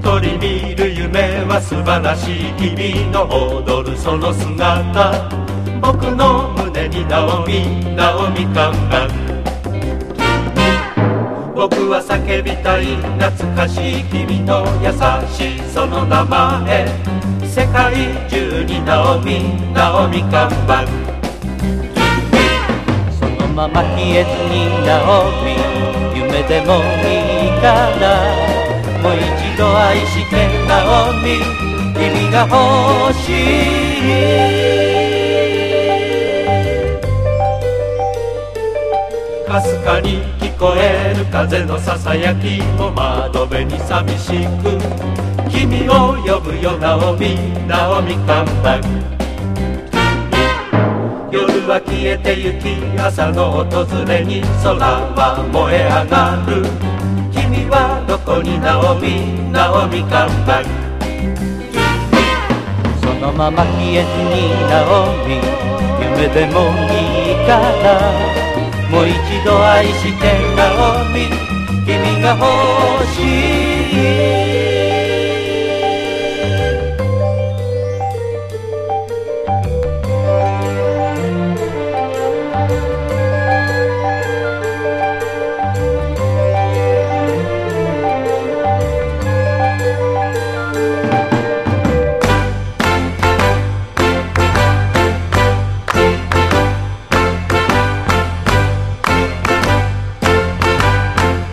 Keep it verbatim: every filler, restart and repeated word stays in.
一人見る夢は素晴らしい君の踊るその姿、僕の胸にナオミ、ナオミ看板。僕は叫びたい懐かしい君の優しいその名前、世界中にナオミ、ナオミ看板。そのまま消えずにナオミ、夢でもいいからもう一度愛してナオミ、君が欲しい。かすかに聞こえる風のささやきも窓辺に寂しく君を呼ぶよナオミ、ナオミ看板。夜は消えてゆき朝の訪れに空は燃え上がる、君はどこにナオミ、ナオミ看板。そのまま消えずにナオミ、夢でもいいからもう一度愛してナオミ、君が欲しい。